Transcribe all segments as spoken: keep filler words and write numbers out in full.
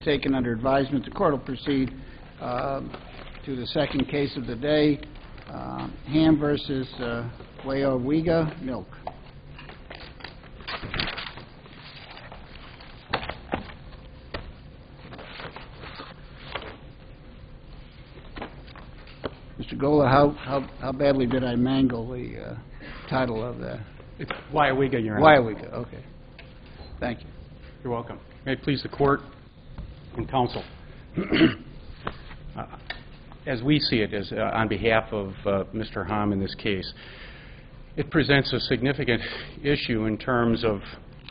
Taken under advisement, the court will proceed uh, to the second case of the day, uh, Ham versus uh, Weyawega Milk. Mister Gola, how, how how badly did I mangle the uh, title of that? It's Weyawega, Your Honor. Weyawega, okay. Thank you. You're welcome. May it please the court and counsel. uh, as we see it, as uh, on behalf of uh, Mister Ham in this case, it presents a significant issue in terms of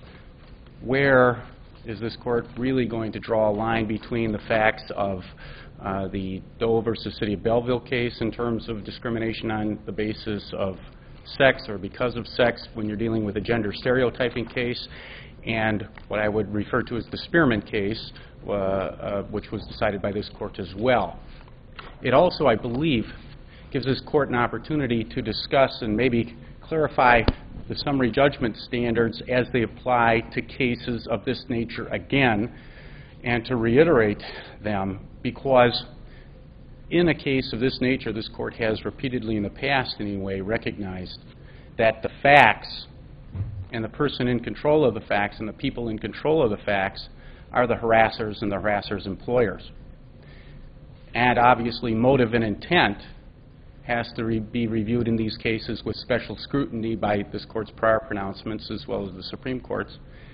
where is this court really going to draw a line between the facts of uh, the Doe versus City of Belleville case in terms of discrimination on the basis of sex or because of sex when you're dealing with a gender stereotyping case, and what I would refer to as the Spearman case, uh, uh, which was decided by this court as well. It also, I believe, gives this court an opportunity to discuss and maybe clarify the summary judgment standards as they apply to cases of this nature again, and to reiterate them, because in a case of this nature, this court has repeatedly in the past anyway recognized that the facts and the person in control of the facts and the people in control of the facts are the harassers and the harassers' employers. And obviously motive and intent has to re be reviewed in these cases with special scrutiny by this court's prior pronouncements as well as the Supreme Court's.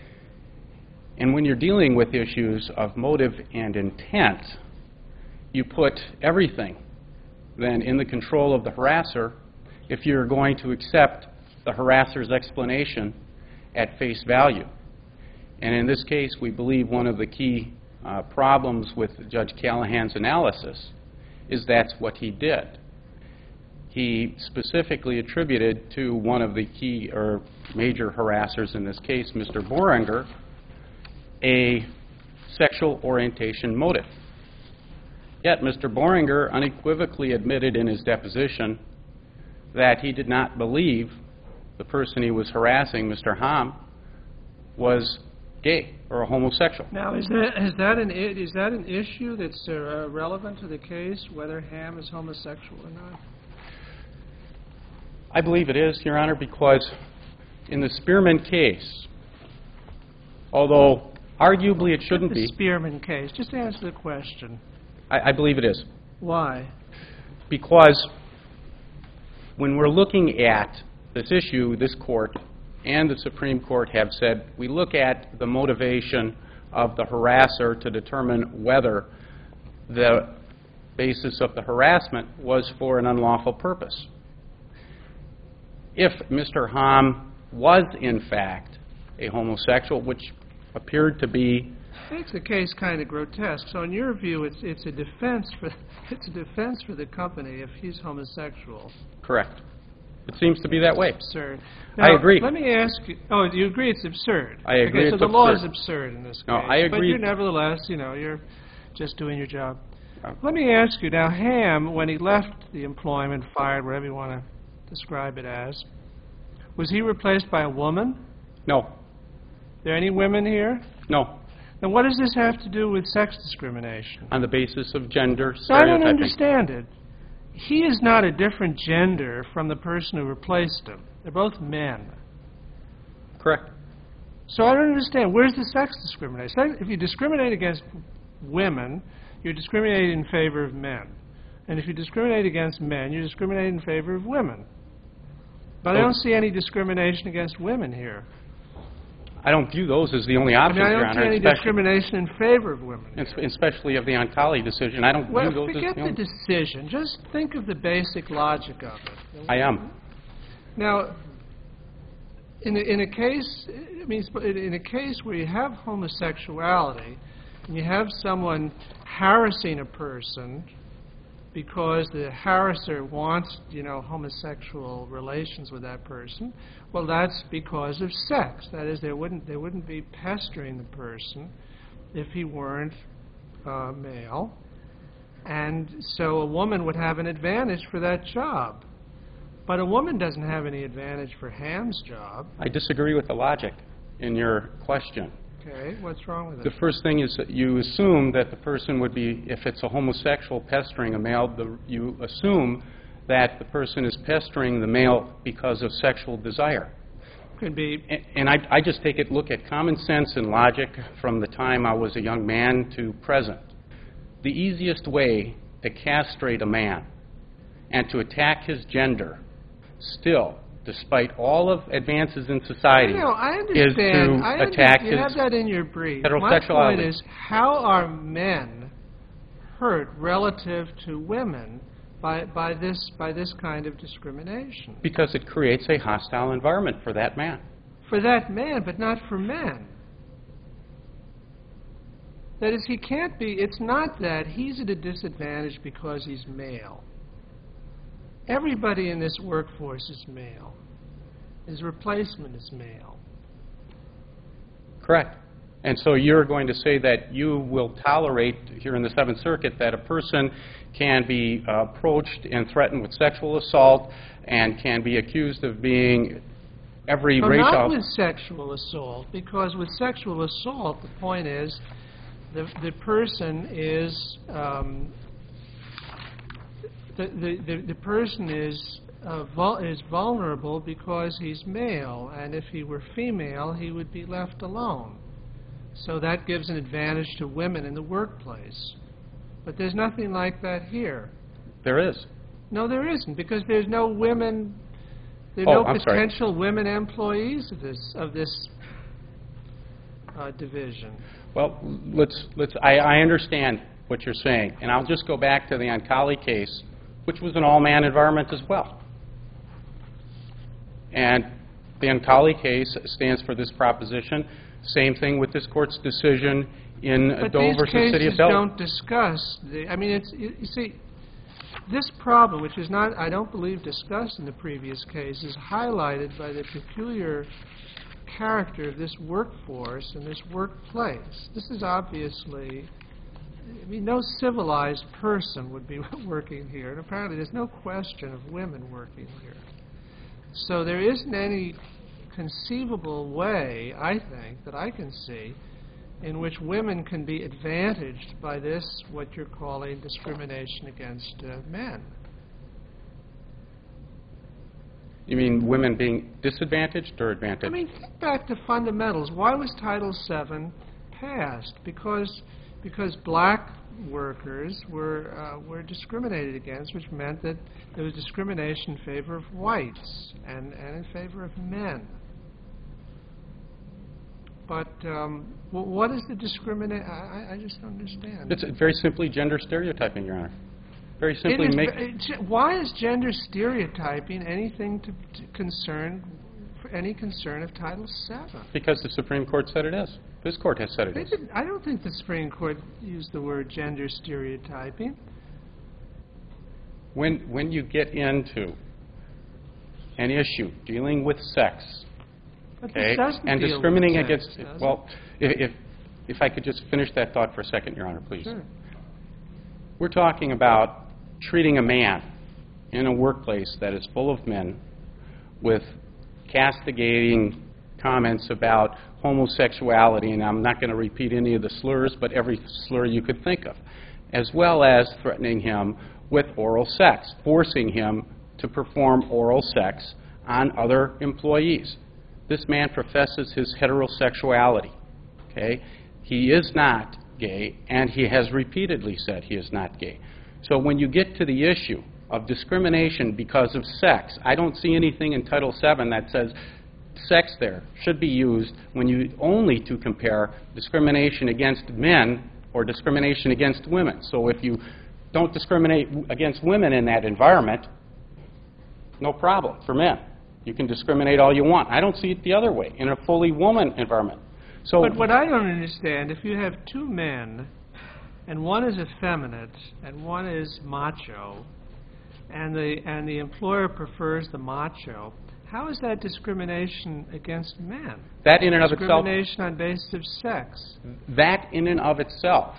And when you're dealing with issues of motive and intent, you put everything then in the control of the harasser if you're going to accept the harasser's explanation at face value. And in this case, we believe one of the key uh, problems with Judge Callahan's analysis is that's what he did. He specifically attributed to one of the key or major harassers in this case, Mister Boehringer, a sexual orientation motive. Yet Mister Boehringer unequivocally admitted in his deposition that he did not believe the person he was harassing, Mister Ham, was gay or a homosexual. Now, is that is that an is that an issue that's uh, relevant to the case, whether Ham is homosexual or not? I believe it is, Your Honor, because in the Spearman case, although arguably it shouldn't the be. The Spearman case. Just answer the question. I, I believe it is. Why? Because when we're looking at this issue, this court and the Supreme Court have said we look at the motivation of the harasser to determine whether the basis of the harassment was for an unlawful purpose. If Mister Ham was in fact a homosexual, which appeared to be, makes the case kind of grotesque. So in your view, it's it's a defense for it's a defense for the company if he's homosexual. Correct. It seems to be that way. Absurd. Now, I agree. Let me ask you. Oh, do you agree it's absurd? I agree. Okay, so it's the absurd. law is absurd in this case. No, I agree. But you're nevertheless, you know, you're just doing your job. Uh, Let me ask you now. Ham, when he left the employment, fired, whatever you want to describe it as, was he replaced by a woman? No. Are there any women here? No. Then what does this have to do with sex discrimination? On the basis of gender So I don't stereotyping. understand it. He is not a different gender from the person who replaced him. They're both men. Correct. So I don't understand. Where's the sex discrimination? If you discriminate against women, you're discriminating in favor of men. And if you discriminate against men, you're discriminating in favor of women. But I don't see any discrimination against women here. I don't view those as the only I options, mean, I Your don't Honor. see any especially, discrimination in favor of women here. especially of the Oncali decision. I don't Well, view those forget as the the only. decision. Just think of the basic logic of it. I am. Now, in a, in a case, I mean, in a case where you have homosexuality, and you have someone harassing a person because the harasser wants, you know, homosexual relations with that person, well, that's because of sex. That is, they wouldn't they wouldn't be pestering the person if he weren't uh, male, and so a woman would have an advantage for that job. But a woman doesn't have any advantage for Ham's job. I disagree with the logic in your question. Okay, what's wrong with it? The first thing is that you assume that the person would be, if it's a homosexual pestering a male, the, you assume that the person is pestering the male because of sexual desire. Could be. And, and I, I just take a look at common sense and logic from the time I was a young man to present. The easiest way to castrate a man and to attack his gender, still, despite all of advances in society, No, I is understand. to I attack understand. You have his that in your brief. My heterosexuality. point is, how are men hurt relative to women by, by, this, by this kind of discrimination? Because it creates a hostile environment for that man. For that man, but not for men. That is, he can't be, it's not that he's at a disadvantage because he's male. Everybody in this workforce is male. His replacement is male. Correct. And so you're going to say that you will tolerate, here in the Seventh Circuit, that a person can be uh, approached and threatened with sexual assault and can be accused of being every No, race not of... with sexual assault, because with sexual assault, the point is the, the person is, um, the, the, the, the person is, uh, vul is vulnerable because he's male, and if he were female, he would be left alone. So that gives an advantage to women in the workplace. But there's nothing like that here. There is. No, there isn't, because there's no women, there Oh, are no I'm sorry. potential women employees of this of this uh, division. Well, let's, let's, I, I understand what you're saying, and I'll just go back to the Oncali case, which was an all-man environment as well. And the Oncali case stands for this proposition. Same thing with this Court's decision in But Doe these versus City of cases Bellevue. don't discuss the. I mean, it's you, you see, this problem, which is not, I don't believe, discussed in the previous case, is highlighted by the peculiar character of this workforce and this workplace. This is obviously, I mean, no civilized person would be working here, and apparently there's no question of women working here. So there isn't any conceivable way, I think, that I can see, in which women can be advantaged by this, what you're calling discrimination against uh, men. You mean women being disadvantaged or I advantaged? mean, think back to fundamentals. Why was Title seven passed? Because because black workers were uh, were discriminated against, which meant that there was discrimination in favor of whites and, and in favor of men. But um, w what is the discrimination? I, I just don't understand. It's very simply gender stereotyping, Your Honor. Very simply It is, make... it, why is gender stereotyping anything to, to concern, for any concern of Title seven? Because the Supreme Court said it is. This Court has said it They is. didn't, I don't think the Supreme Court used the word gender stereotyping. When, when you get into an issue dealing with sex, But okay, this doesn't and deal discriminating with sex, against... does it? Well, if, if, if I could just finish that thought for a second, Your Honor, please. Sure. We're talking about treating a man in a workplace that is full of men with castigating comments about homosexuality, and I'm not going to repeat any of the slurs, but every slur you could think of, as well as threatening him with oral sex, forcing him to perform oral sex on other employees. This man professes his heterosexuality, okay? He is not gay, and he has repeatedly said he is not gay. So when you get to the issue of discrimination because of sex, I don't see anything in Title seven that says sex there should be used when you only to compare discrimination against men or discrimination against women. So if you don't discriminate against women in that environment, no problem for men. You can discriminate all you want. I don't see it the other way in a fully woman environment. So But what I don't understand, if you have two men, and one is effeminate and one is macho, and the and the employer prefers the macho, how is that discrimination against men? that in and of itself, Discrimination on basis of sex. that in and of itself,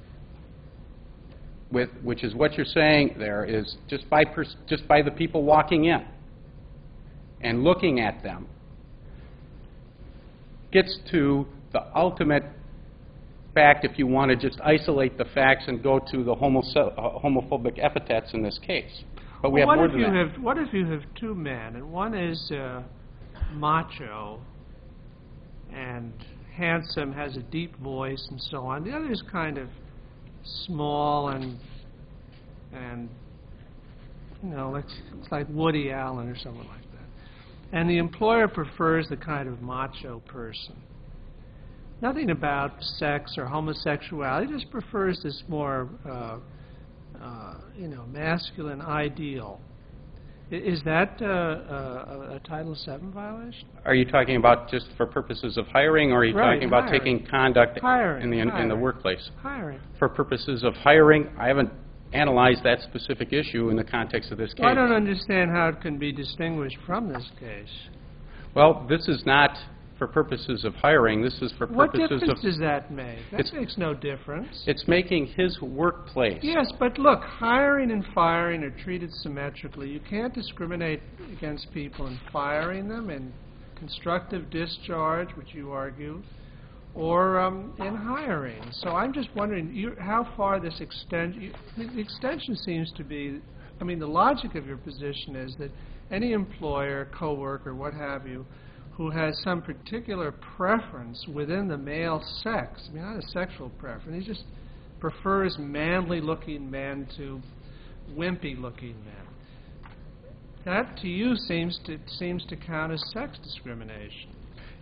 with which is what you're saying there, is just by pers- just by the people walking in and looking at them, gets to the ultimate fact if you want to just isolate the facts and go to the homose- uh, homophobic epithets in this case. But we Well, have more what if than you that. have what if you have two men, and one is uh, macho and handsome, has a deep voice, and so on. The other is kind of small and and you know, it's, it's like Woody Allen or someone like that. And the employer prefers the kind of macho person. Nothing about sex or homosexuality, just prefers this more, uh, uh, you know, masculine ideal. I- Is that uh, a, a Title seven violation? Are you talking about just for purposes of hiring, or are you Right, talking about hiring. taking conduct Hiring, in the in, in the hiring. workplace? Hiring. For purposes of hiring, I haven't analyzed that specific issue in the context of this case. Well, I don't understand how it can be distinguished from this case. Well, this is not for purposes of hiring. This is for What purposes difference of... does that make? That It's- makes no difference. It's making his workplace. Yes, but look, hiring and firing are treated symmetrically. You can't discriminate against people in firing them, in constructive discharge, which you argue, or um, in hiring. So I'm just wondering you, how far this extend. You, the the extension seems to be, I mean, the logic of your position is that any employer, coworker, what have you, who has some particular preference within the male sex, I mean, not a sexual preference, he just prefers manly-looking men to wimpy-looking men. That, to you, seems to seems to count as sex discrimination.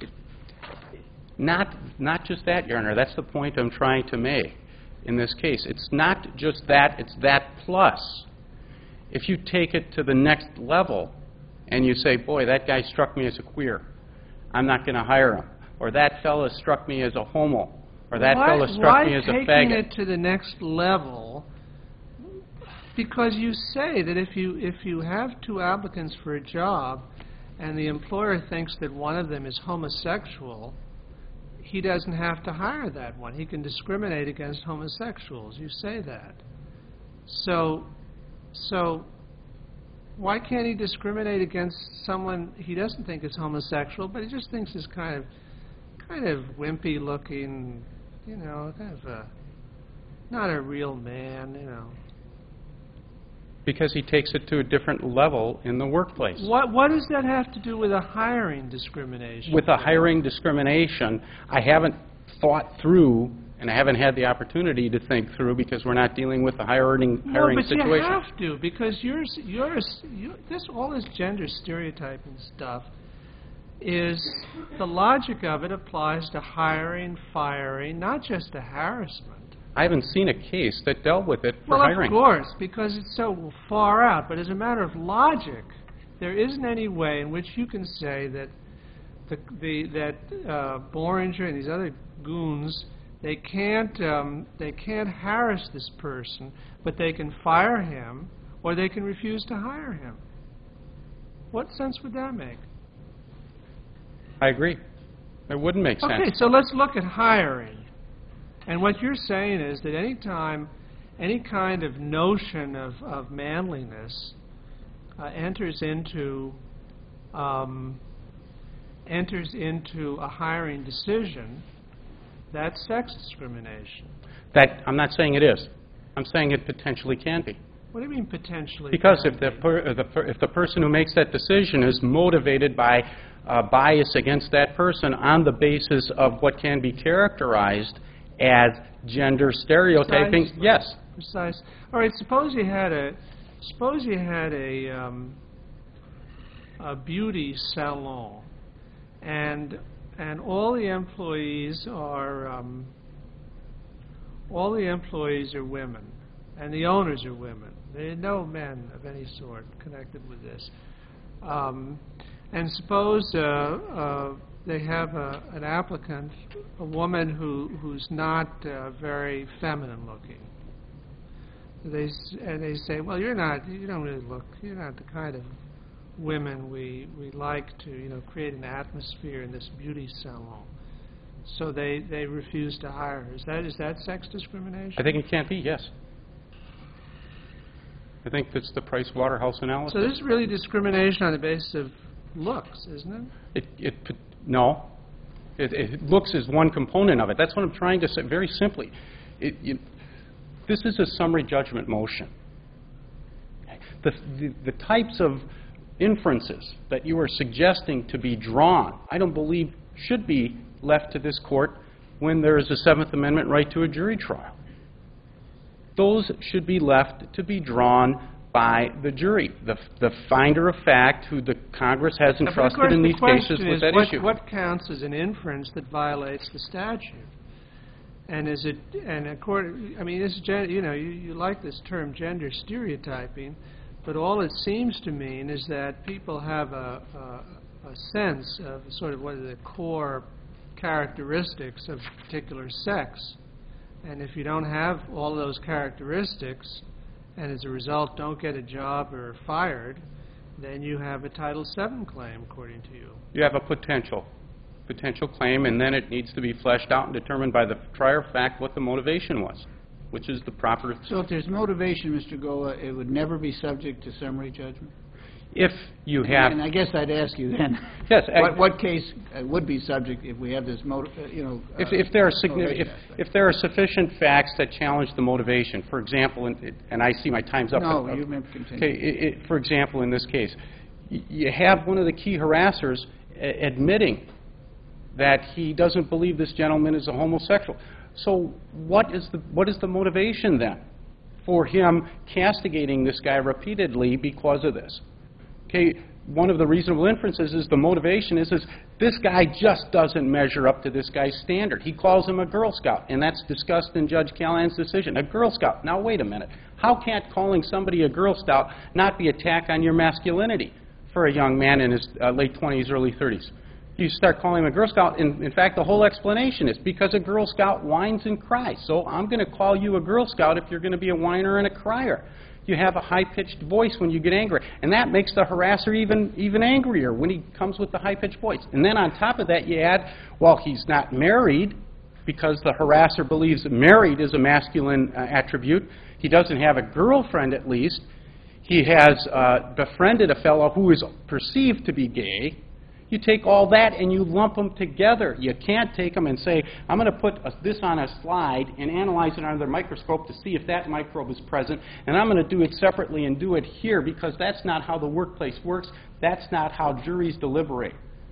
Not, not just that, Your Honor. That's the point I'm trying to make in this case. It's not just that, it's that plus. If you take it to the next level and you say, boy, that guy struck me as a queer, I'm not going to hire him. Or that fella struck me as a homo. Or that why, fella struck me as a Why taking faggot. it to the next level? Because you say that if you if you have two applicants for a job and the employer thinks that one of them is homosexual, he doesn't have to hire that one. He can discriminate against homosexuals. You say that. So, so why can't he discriminate against someone he doesn't think is homosexual, but he just thinks is kind of, kind of wimpy-looking, you know, kind of a, not a real man, you know. Because he takes it to a different level in the workplace. What what does that have to do with a hiring discrimination? With a hiring discrimination, I haven't thought through, and I haven't had the opportunity to think through, because we're not dealing with the hiring, hiring no, but situation. you have to, because you're, you're, you, this, all this gender stereotyping stuff is, the logic of it applies to hiring, firing, not just to harassment. I haven't seen a case that dealt with it for Well, hiring. of course, because it's so far out. But as a matter of logic, there isn't any way in which you can say that the, the that uh, Boringer and these other goons, they can't um, they can't harass this person, but they can fire him or they can refuse to hire him. What sense would that make? I agree. It wouldn't make sense. Okay, so let's look at hiring. And what you're saying is that any time, any kind of notion of, of manliness uh, enters into um, enters into a hiring decision, that's sex discrimination. That, I'm not saying it is. I'm saying it potentially can be. What do you mean potentially? Because can if the, be? per, the per, if the person who makes that decision is motivated by uh, bias against that person on the basis of what can be characterized as gender stereotyping, Precisely. yes. Precise. All right. Suppose you had a suppose you had a um, a beauty salon, and and all the employees are um, all the employees are women, and the owners are women. There are no men of any sort connected with this. Um, and suppose uh, uh, they have a, an applicant, a woman who who's not uh, very feminine looking. They s- and they say, well, you're not, you don't really look, you're not the kind of women we we like to, you know, create an atmosphere in this beauty salon. So they they refuse to hire her. Is that is that sex discrimination? I think it can't be, yes. I think that's the Price Waterhouse analysis. So this is really discrimination on the basis of looks, isn't it? It, it, p- no. It, it looks as one component of it. That's what I'm trying to say very simply. It, you, this is a summary judgment motion. The, the, the types of inferences that you are suggesting to be drawn, I don't believe should be left to this court when there is a Seventh Amendment right to a jury trial. Those should be left to be drawn by the jury, the, the finder of fact who the Congress has entrusted in these cases with that issue. What counts as an inference that violates the statute? And is it, and according, I mean, this, you know, you, you like this term gender stereotyping, but all it seems to mean is that people have a, a, a sense of sort of what are the core characteristics of a particular sex. And if you don't have all those characteristics, and as a result don't get a job or are fired, then you have a Title seven claim, according to you. You have a potential, potential claim, and then it needs to be fleshed out and determined by the trier of fact what the motivation was, which is the proper... So if there's motivation, Mister Gola, it would never be subject to summary judgment? If you have... And I guess I'd ask you then, yes, what, what case uh, would be subject if we have this, motive, uh, you know... Uh, if, if, there are significant, if, if there are sufficient facts that challenge the motivation, for example, and, and I see my time's up. No, uh, you may continue. Okay, it, it, for example, in this case, y you have one of the key harassers a admitting that he doesn't believe this gentleman is a homosexual. So what is the, what is the motivation then for him castigating this guy repeatedly because of this? Okay, one of the reasonable inferences is the motivation is, is this guy just doesn't measure up to this guy's standard. He calls him a Girl Scout, and that's discussed in Judge Callahan's decision. A Girl Scout. Now, wait a minute. How can't calling somebody a Girl Scout not be an attack on your masculinity for a young man in his uh, late twenties, early thirties? You start calling him a Girl Scout, and in fact, the whole explanation is because a Girl Scout whines and cries. So I'm going to call you a Girl Scout if you're going to be a whiner and a crier. You have a high-pitched voice when you get angry, and that makes the harasser even, even angrier when he comes with the high-pitched voice. And then on top of that, you add, well, he's not married because the harasser believes that married is a masculine uh, attribute. He doesn't have a girlfriend, at least. He has uh, befriended a fellow who is perceived to be gay. You take all that and you lump them together. You can't take them and say, I'm going to put a, this on a slide and analyze it under the microscope to see if that microbe is present, and I'm going to do it separately and do it here, because that's not how the workplace works. That's not how juries deliberate.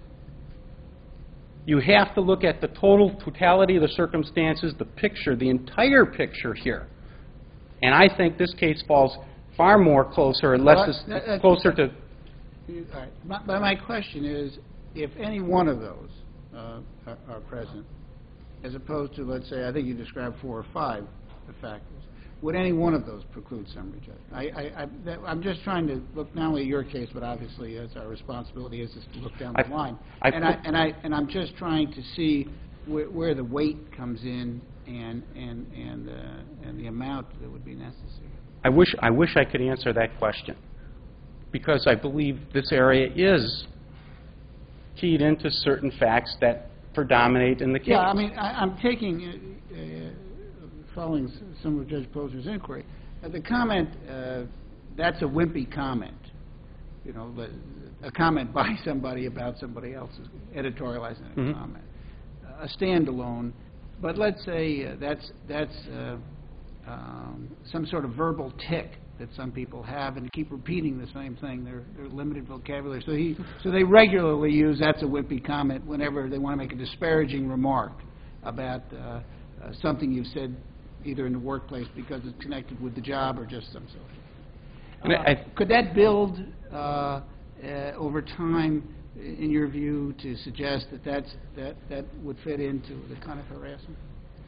You have to look at the total totality of the circumstances, the picture, the entire picture here. And I think this case falls far more closer, and less is Well, that- closer to... All right. My, but my question is, if any one of those uh, are, are present, as opposed to, let's say, I think you described four or five the factors, would any one of those preclude summary judgment? I, I, I, that, I'm just trying to look not only at your case, but obviously as our responsibility is, is to look down the I, line. I and, I, and, I, and I'm just trying to see where, where the weight comes in and, and, and, uh, and the amount that would be necessary. I wish, I wish I could answer that question, because I believe this area is keyed into certain facts that predominate in the case. Yeah, I mean, I, I'm taking, uh, uh, following some of Judge Posner's inquiry, uh, the comment, uh, that's a wimpy comment, you know, the, a comment by somebody about somebody else's, editorializing a Mm-hmm. comment, uh, a standalone, but let's say uh, that's, that's uh, um, some sort of verbal tick that some people have, and keep repeating the same thing. They're, they're limited vocabulary. So he, so they regularly use that's a wimpy comment whenever they want to make a disparaging remark about uh, uh, something you've said either in the workplace because it's connected with the job or just some sort. Uh, I, could that build uh, uh, over time, in your view, to suggest that that's, that, that would fit into the kind of harassment?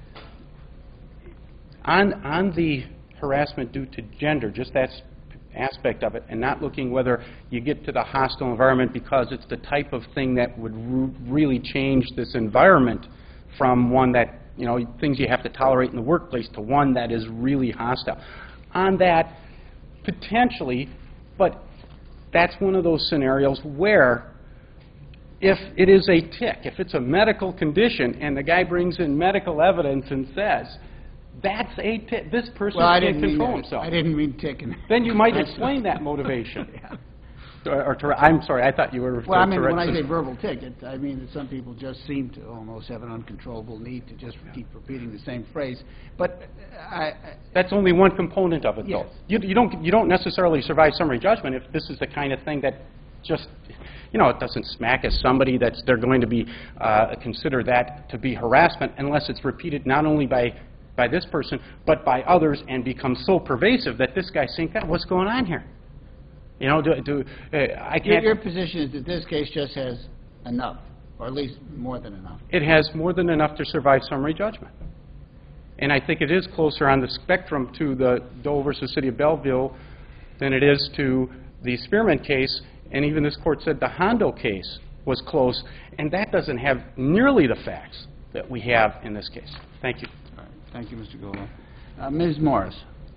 on, on the harassment due to gender, just that aspect of it, and not looking whether you get to the hostile environment because it's the type of thing that would r really change this environment from one that, you know, things you have to tolerate in the workplace to one that is really hostile. On that, potentially, but that's one of those scenarios where if it is a tick, if it's a medical condition and the guy brings in medical evidence and says, that's a tick, this person Well, I can't didn't mean control that. himself. I didn't mean ticking. Then you might explain that motivation. Yeah. Or, or Tourette. I'm sorry, I thought you were referring Well, I to mean, when I Tourette's. say verbal tic, it, I mean that some people just seem to almost have an uncontrollable need to just keep repeating the same phrase. But I, I That's only one component of it, though. Yes. You, you don't you don't necessarily survive summary judgment if this is the kind of thing that just, you know, it doesn't smack as somebody that's they're going to be uh, consider that to be harassment unless it's repeated not only by by this person but by others and becomes so pervasive that this guy's saying, God, what's going on here? You know, do, do uh, I your, can't. your position is that this case just has enough, or at least more than enough. It has more than enough to survive summary judgment. And I think it is closer on the spectrum to the Doe versus City of Belleville than it is to the Spearman case, and even this court said the Hondo case was close, and that doesn't have nearly the facts that we have in this case. Thank you. All right. Thank you, Mister Gola. Uh, Miz Morris.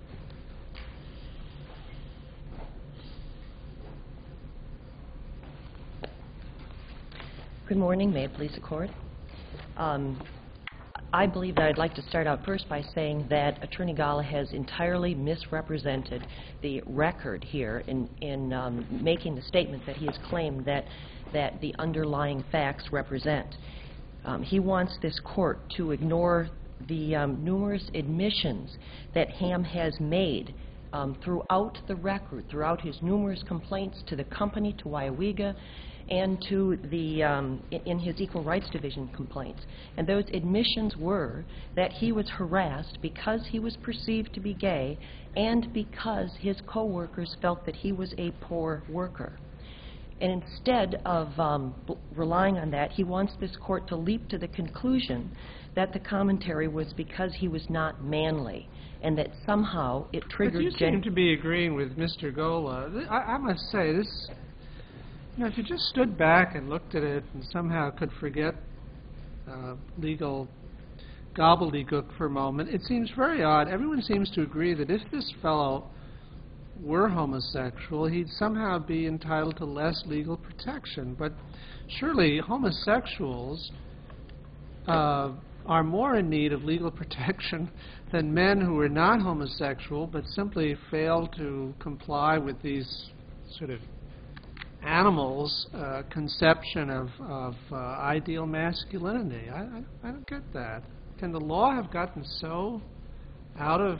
Good morning. May it please the Court. Um, I believe that I'd like to start out first by saying that Attorney Gala has entirely misrepresented the record here in, in um, making the statement that he has claimed that, that the underlying facts represent. Um, he wants this Court to ignore the um, numerous admissions that Ham has made um, throughout the record, throughout his numerous complaints to the company, to Waiawega, and to the, um, in his Equal Rights Division complaints. And those admissions were that he was harassed because he was perceived to be gay and because his co-workers felt that he was a poor worker. And instead of um, relying on that, he wants this Court to leap to the conclusion that the commentary was because he was not manly and that somehow it triggered... But you seem to be agreeing with Mister Gola. I, I must say, this... You know, if you just stood back and looked at it and somehow could forget uh, legal gobbledygook for a moment, it seems very odd. Everyone seems to agree that if this fellow were homosexual, he'd somehow be entitled to less legal protection. But surely homosexuals uh, are more in need of legal protection than men who are not homosexual but simply fail to comply with these sort of animals' uh, conception of, of uh, ideal masculinity. I, I, I don't get that. Can the law have gotten so out of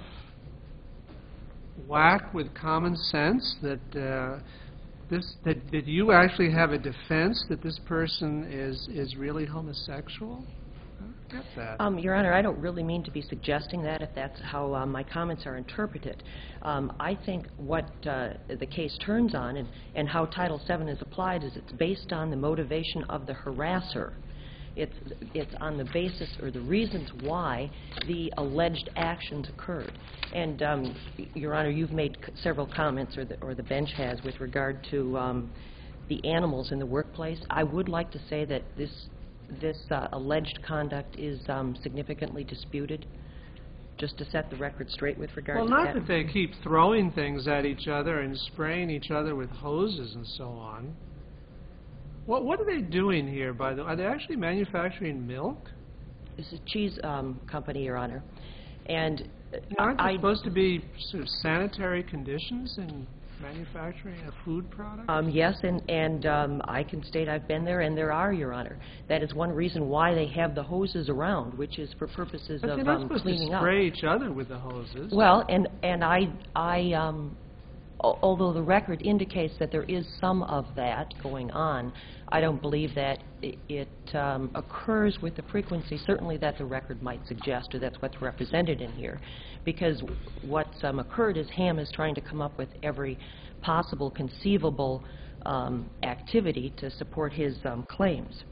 whack with common sense that uh, this that, that you actually have a defense that this person is is really homosexual? I don't get that. Um, Your Honor, I don't really mean to be suggesting that if that's how uh, my comments are interpreted. Um, I think what uh, the case turns on and, and how Title seven is applied is it's based on the motivation of the harasser. It's, it's on the basis or the reasons why the alleged actions occurred. And, um, Your Honor, you've made c several comments, or the, or the bench has, with regard to um, the animals in the workplace. I would like to say that this this uh, alleged conduct is um, significantly disputed, just to set the record straight with regard well, to not that. that they keep throwing things at each other and spraying each other with hoses and so on. What, what are they doing here, by the way? Are they actually manufacturing milk? This is a cheese um, company, Your Honor. And uh, Aren't there I, supposed to be sort of sanitary conditions in manufacturing a food product? Um, yes, and, and um, I can state I've been there, and there are, Your Honor. That is one reason why they have the hoses around, which is for purposes but of they're not um, supposed cleaning to up. spray each other with the hoses. Well, and and I, I um, al although the record indicates that there is some of that going on, I don't believe that it, it um, occurs with the frequency, certainly that the record might suggest, or that's what's represented in here. Because what's um, occurred is Ham is trying to come up with every possible conceivable um, activity to support his um, claims.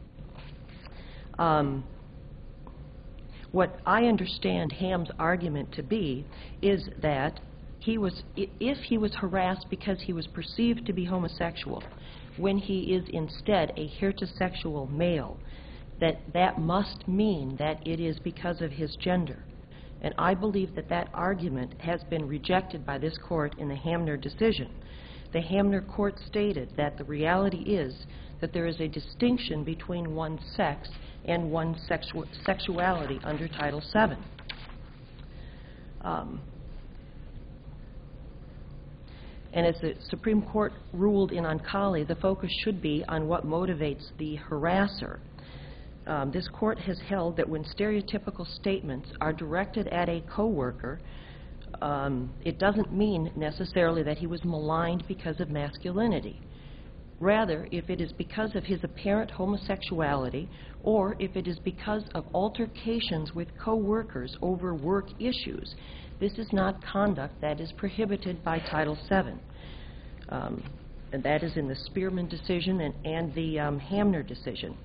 Um, what I understand Ham's argument to be is that he was, i if he was harassed because he was perceived to be homosexual, when he is instead a heterosexual male, that that must mean that it is because of his gender. And I believe that that argument has been rejected by this court in the Hamner decision. The Hamner court stated that the reality is that there is a distinction between one's sex and one's sexu sexuality under Title seven. Um, And as the Supreme Court ruled in Oncali, the focus should be on what motivates the harasser. Um, this court has held that when stereotypical statements are directed at a coworker, um, it doesn't mean necessarily that he was maligned because of masculinity. Rather, if it is because of his apparent homosexuality, or if it is because of altercations with coworkers over work issues, this is not conduct that is prohibited by Title seven. Um, and that is in the Spearman decision and, and the um, Hamner decision.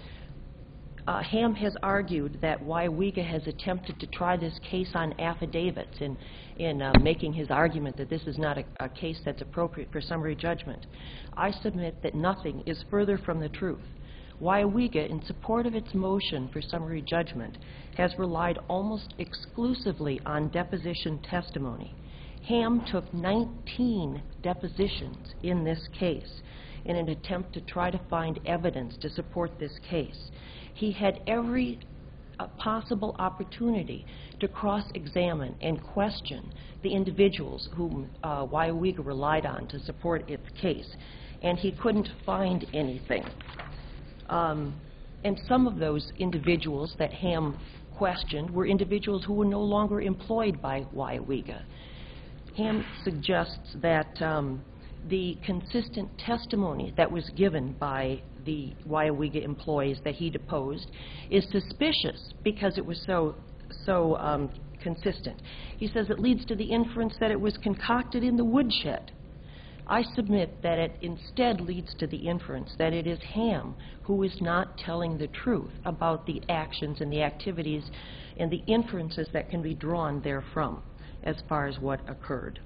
Uh, Ham has argued that Waiwiga has attempted to try this case on affidavits in, in uh, making his argument that this is not a, a case that's appropriate for summary judgment. I submit that nothing is further from the truth. Waiwiga, in support of its motion for summary judgment, has relied almost exclusively on deposition testimony. Ham took nineteen depositions in this case in an attempt to try to find evidence to support this case. He had every uh, possible opportunity to cross-examine and question the individuals whom uh, Waiwiga relied on to support its case, and he couldn't find anything. Um, and some of those individuals that Ham questioned were individuals who were no longer employed by Waiwiga. Ham suggests that um, the consistent testimony that was given by the Waiwiga employees that he deposed is suspicious because it was so, so um, consistent. He says it leads to the inference that it was concocted in the woodshed. I submit that it instead leads to the inference that it is Ham who is not telling the truth about the actions and the activities and the inferences that can be drawn therefrom as far as what occurred.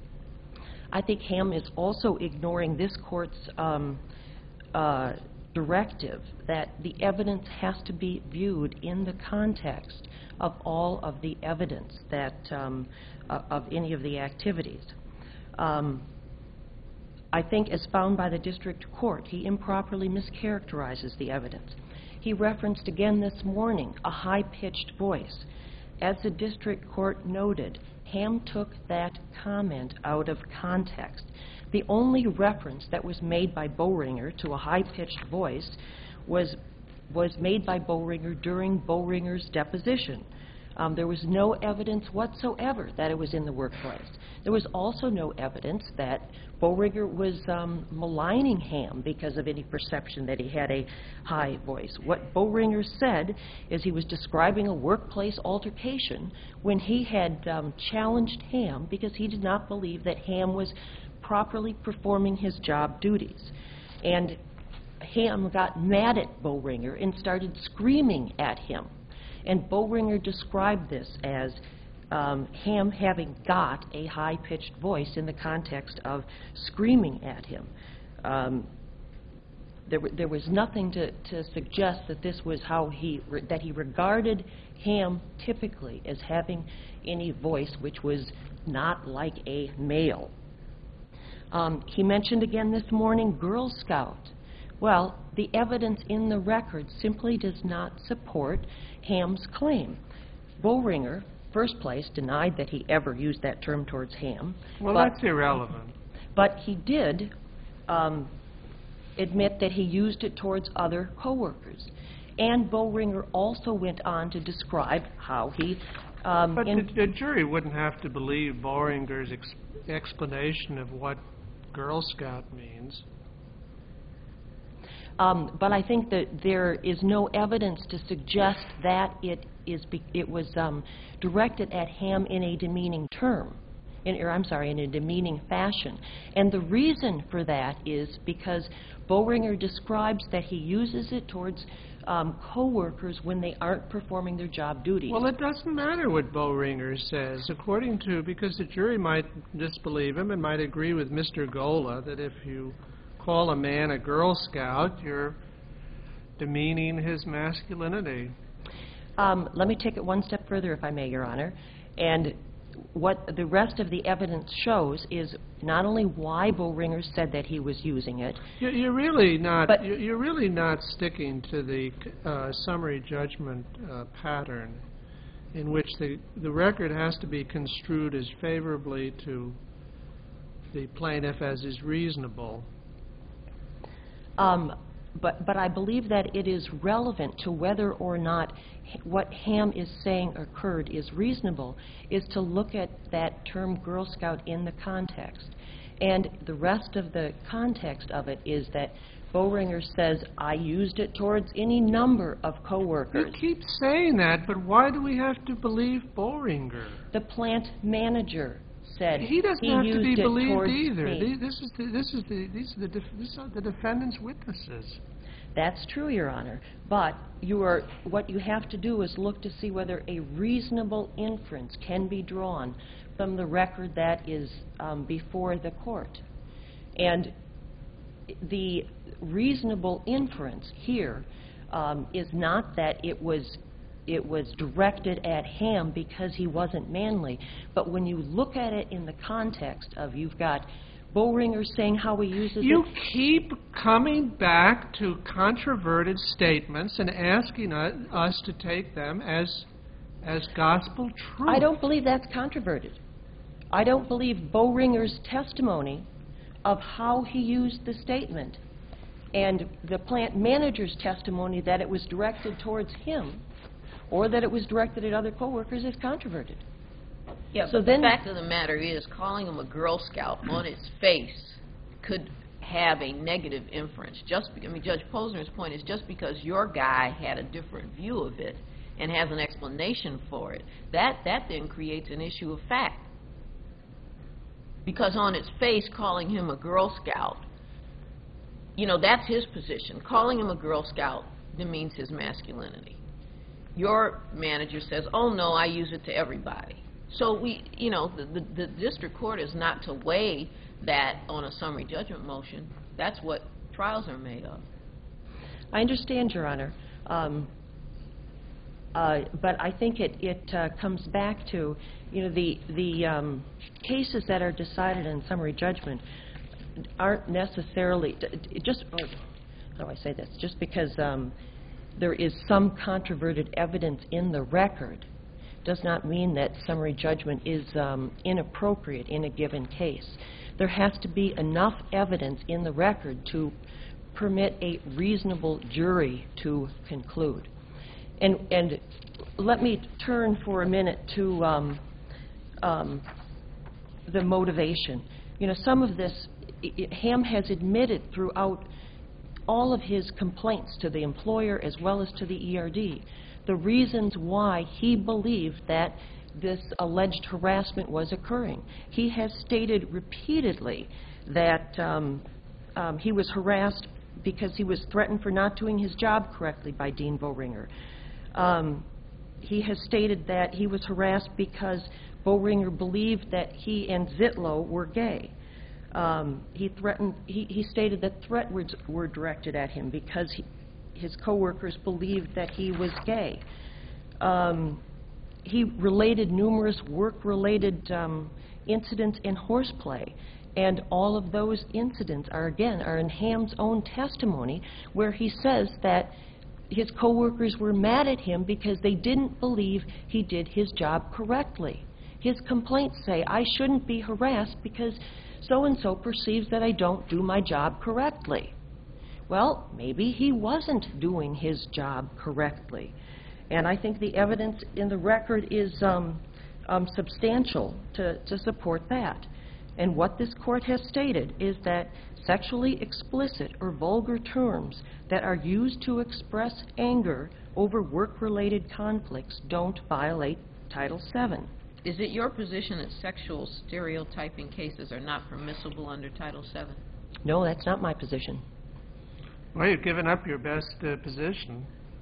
I think Ham is also ignoring this court's um, uh, directive that the evidence has to be viewed in the context of all of the evidence that um, uh, of any of the activities. Um, I think, as found by the district court, he improperly mischaracterizes the evidence. He referenced again this morning a high-pitched voice. As the district court noted, Ham took that comment out of context. The only reference that was made by Boehringer to a high-pitched voice was, was made by Boehringer during Boehringer's deposition. Um, there was no evidence whatsoever that it was in the workplace. There was also no evidence that Boehringer was um, maligning Ham because of any perception that he had a high voice. What Boehringer said is he was describing a workplace altercation when he had um, challenged Ham because he did not believe that Ham was properly performing his job duties. And Ham got mad at Boehringer and started screaming at him. And Boehringer described this as um, Ham having got a high-pitched voice in the context of screaming at him. Um, there, there was nothing to, to suggest that this was how he, re that he regarded Ham typically as having any voice which was not like a male. Um, he mentioned again this morning Girl Scout. Well, the evidence in the record simply does not support Ham's claim. Boehringer, first place, denied that he ever used that term towards Ham. Well, but, that's irrelevant. But he did um, admit that he used it towards other coworkers. And Boehringer also went on to describe how he... Um, but the, the jury wouldn't have to believe Boehringer's ex explanation of what Girl Scout means. Um, but I think that there is no evidence to suggest that it is be it was um, directed at Ham in a demeaning term, in, or I'm sorry, in a demeaning fashion. And the reason for that is because Boehringer describes that he uses it towards um, coworkers when they aren't performing their job duties. Well, it doesn't matter what Boehringer says, according to, because the jury might disbelieve him and might agree with Mister Gola that if you call a man a Girl Scout, you're demeaning his masculinity. Um, let me take it one step further, if I may, Your Honor. And what the rest of the evidence shows is not only why Boehringer said that he was using it. You're, you're really not. But you're, you're really not sticking to the uh, summary judgment uh, pattern, in which the the record has to be construed as favorably to the plaintiff as is reasonable. Um, but, but I believe that it is relevant to whether or not h- what Ham is saying occurred is reasonable, is to look at that term Girl Scout in the context. And the rest of the context of it is that Boehringer says, I used it towards any number of You coworkers. keep saying that, but why do we have to believe Boehringer? The plant manager said He doesn't he have used to be it believed towards either. me. The- This is the, this is the, these are the, def- these are the defendant's witnesses. That's true, Your Honor. But you are, what you have to do is look to see whether a reasonable inference can be drawn from the record that is um, before the court. And the reasonable inference here um, is not that it was it was directed at Ham because he wasn't manly, but when you look at it in the context of you've got Boehringer saying how he uses You it. keep coming back to controverted statements and asking us, us to take them as as gospel truth. I don't believe that's controverted. I don't believe Boehringer's testimony of how he used the statement and the plant manager's testimony that it was directed towards him or that it was directed at other coworkers is controverted. Yeah, So but then- the fact of the matter is, calling him a Girl Scout on its face could have a negative inference. Just, be- I mean, Judge Posner's point is just because your guy had a different view of it and has an explanation for it, that, that then creates an issue of fact. Because on its face, calling him a Girl Scout, you know, that's his position. Calling him a Girl Scout demeans his masculinity. Your manager says, oh, no, I use it to everybody. So we, you know, the, the, the district court is not to weigh that on a summary judgment motion. That's what trials are made of. I understand, Your Honor. Um, uh, but I think it, it uh, comes back to, you know, the, the um, cases that are decided in summary judgment aren't necessarily, d- d- just, oh, how do I say this, just because um, there is some controverted evidence in the record does not mean that summary judgment is um, inappropriate in a given case. There has to be enough evidence in the record to permit a reasonable jury to conclude. And, and let me turn for a minute to um, um, the motivation. You know, some of this, i i Ham has admitted throughout all of his complaints to the employer as well as to the E R D the reasons why he believed that this alleged harassment was occurring. He has stated repeatedly that um, um, he was harassed because he was threatened for not doing his job correctly by Dean Boehringer. Um, he has stated that he was harassed because Boehringer believed that he and Zitlow were gay. Um, he threatened. He, he stated that threat words were directed at him because he, his coworkers believed that he was gay. Um, he related numerous work-related um, incidents in horseplay, and all of those incidents are, again, are in Ham's own testimony, where he says that his coworkers were mad at him because they didn't believe he did his job correctly. His complaints say, I shouldn't be harassed because so-and-so perceives that I don't do my job correctly. Well, maybe he wasn't doing his job correctly. And I think the evidence in the record is um, um, substantial to, to support that. And what this court has stated is that sexually explicit or vulgar terms that are used to express anger over work-related conflicts don't violate Title seven. Is it your position that sexual stereotyping cases are not permissible under Title seven? No, that's not my position. Well, you've given up your best uh, position.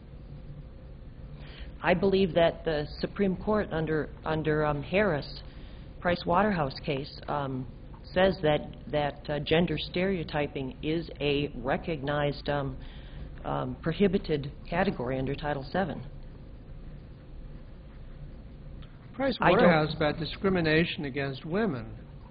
I believe that the Supreme Court under under um, Harris, Price Waterhouse case, um, says that that uh, gender stereotyping is a recognized um, um, prohibited category under Title seven. Price I don't- Waterhouse is about discrimination against women.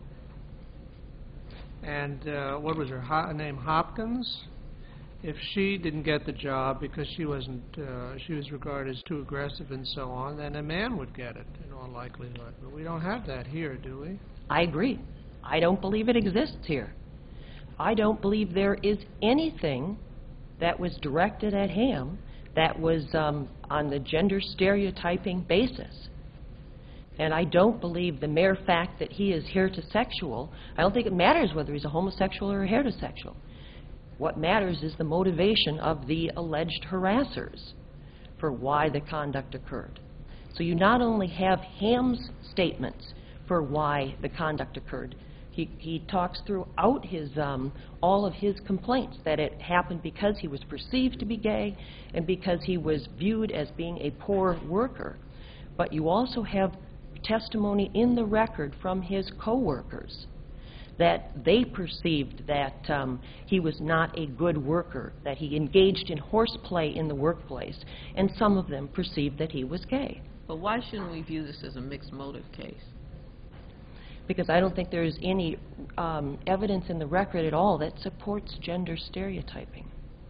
And uh, what was her ho- name? Hopkins? If she didn't get the job because she wasn't, uh, she was regarded as too aggressive and so on, then a man would get it in all likelihood. But we don't have that here, do we? I agree. I don't believe it exists here. I don't believe there is anything that was directed at Ham that was um, on the gender stereotyping basis. And I don't believe the mere fact that he is heterosexual, I don't think it matters whether he's a homosexual or a heterosexual. What matters is the motivation of the alleged harassers for why the conduct occurred. So you not only have Ham's statements for why the conduct occurred, he, he talks throughout his, um, all of his complaints that it happened because he was perceived to be gay and because he was viewed as being a poor worker. But you also have testimony in the record from his co-workers that they perceived that um, he was not a good worker, that he engaged in horseplay in the workplace, and some of them perceived that he was gay. But why shouldn't we view this as a mixed motive case? Because I don't think there is any um, evidence in the record at all that supports gender stereotyping.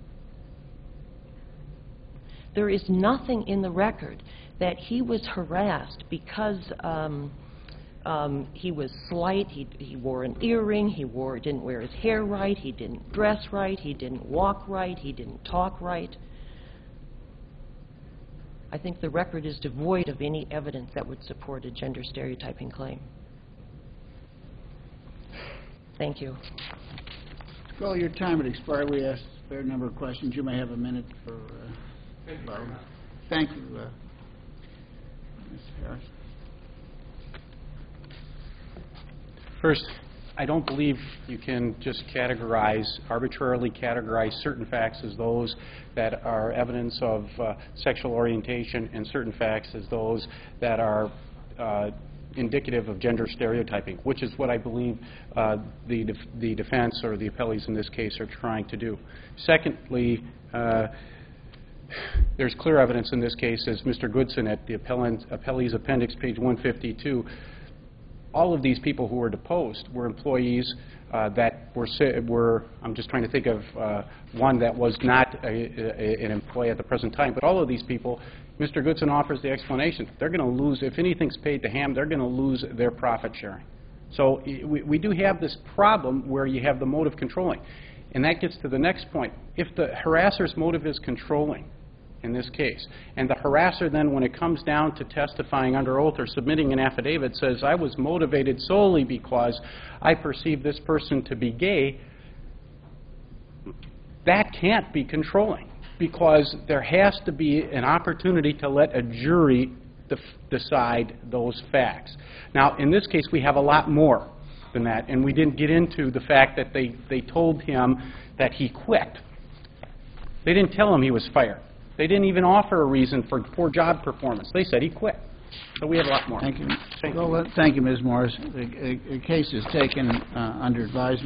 There is nothing in the record that he was harassed because um, um, he was slight, he, he wore an earring, he wore, didn't wear his hair right, he didn't dress right, he didn't walk right, he didn't talk right. I think the record is devoid of any evidence that would support a gender stereotyping claim. Thank you. Well, your time had expired. We asked a fair number of questions. You may have a minute for... Uh, well, thank you, uh, Miz Harris. First, I don't believe you can just categorize, arbitrarily categorize certain facts as those that are evidence of uh, sexual orientation and certain facts as those that are uh, indicative of gender stereotyping, which is what I believe uh, the, def the defense or the appellees in this case are trying to do. Secondly, uh, there's clear evidence in this case, as Mister Goodson at the appellant, appellee's appendix, page one fifty-two, all of these people who were deposed were employees uh, that were, were, I'm just trying to think of uh, one that was not a, a, an employee at the present time, but all of these people, Mister Goodson offers the explanation. They're going to lose, if anything's paid to Ham, they're going to lose their profit sharing. So we, we do have this problem where you have the motive controlling. And that gets to the next point. If the harasser's motive is controlling, in this case, and the harasser then, when it comes down to testifying under oath or submitting an affidavit, says, I was motivated solely because I perceive this person to be gay, that can't be controlling, because there has to be an opportunity to let a jury def decide those facts. Now, in this case, we have a lot more than that, and we didn't get into the fact that they, they told him that he quit. They didn't tell him he was fired. They didn't even offer a reason for poor job performance. They said he quit. So we have a lot more. Thank you. Thank well, you. Uh, thank you, Miz Morris. The, the case is taken uh, under advisement.